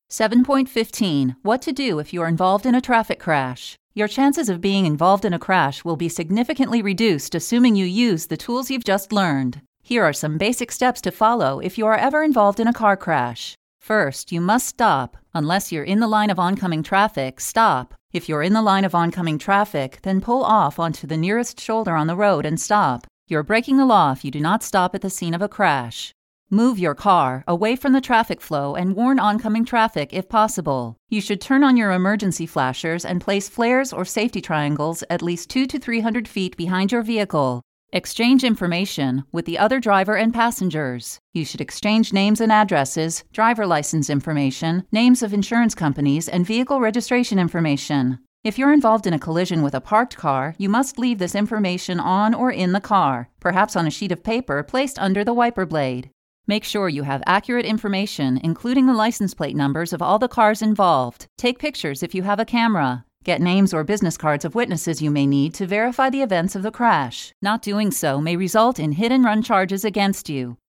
7.15. What to do if you are involved in a traffic crash. Your chances of being involved in a crash will be significantly reduced assuming you use the tools you've just learned. Here are some basic steps to follow if you are ever involved in a car crash. First, you must stop. Unless you're in the line of oncoming traffic, stop. If you're in the line of oncoming traffic, then pull off onto the nearest shoulder on the road and stop. You're breaking the law if you do not stop at the scene of a crash. Move your car away from the traffic flow and warn oncoming traffic if possible. You should turn on your emergency flashers and place flares or safety triangles at least 200 to 300 feet behind your vehicle. Exchange information with the other driver and passengers. You should exchange names and addresses, driver license information, names of insurance companies, and vehicle registration information. If you're involved in a collision with a parked car, you must leave this information on or in the car, perhaps on a sheet of paper placed under the wiper blade. Make sure you have accurate information, including the license plate numbers of all the cars involved. Take pictures if you have a camera. Get names or business cards of witnesses you may need to verify the events of the crash. Not doing so may result in hit-and-run charges against you.